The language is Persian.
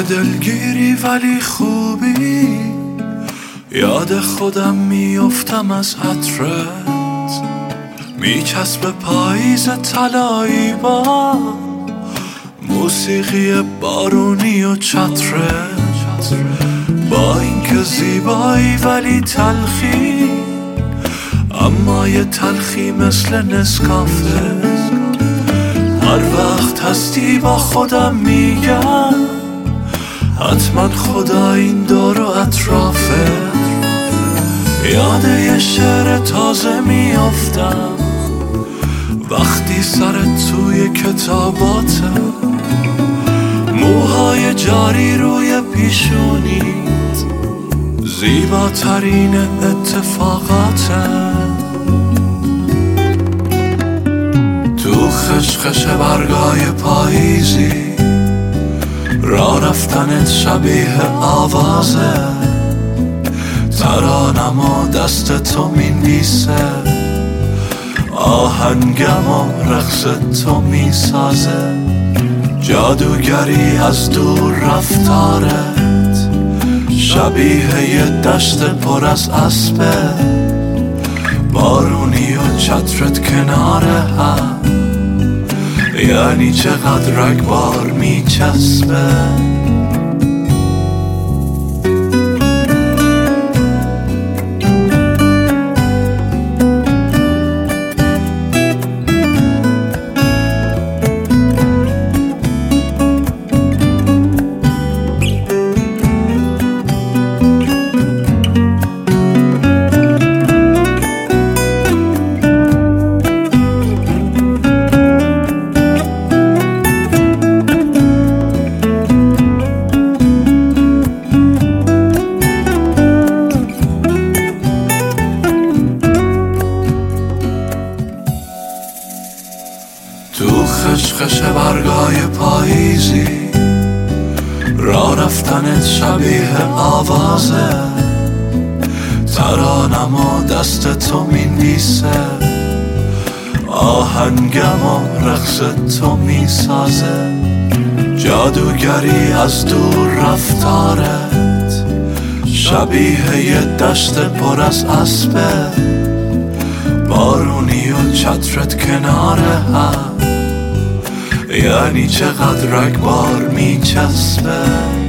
چه دلگیری ولی خوبی، یاد خودم میافتم از عطرت، میچسب پاییز طلایی با موسیقی بارونی و چترت. با اینکه زیبایی ولی تلخی، اما یه تلخی مثل نسکافه. هر وقت هستی با خودم میگم حتما خدا این دور و اطرافه. یاد یه شعر تازه میافتم وقتی سرت توی کتاباته، موهای جاری روی پیشونیت زیباترین اتفاقاته. تو خشخش برگای پاییزی راه رفتنت شبیه آوازه، ترانم و دست تو مینویسه، آهنگم و رقص تو میسازه. جادوگری از دور رفتارت شبیه یه دشت پر از اسبه، بارونی و چترت کنار هم، یعنی چقدر رگبار میچسبه. تو خشخش برگای پاییزی راه رفتنت شبیه آوازه، ترانم و دست تو مینویسه، آهنگم و رقص تو میسازه. جادوگری از دور رفتارت شبیه یه دشت پر از اسبه، بارونی و چترت کنار هم، یعنی چقدر رگبار میچسبه.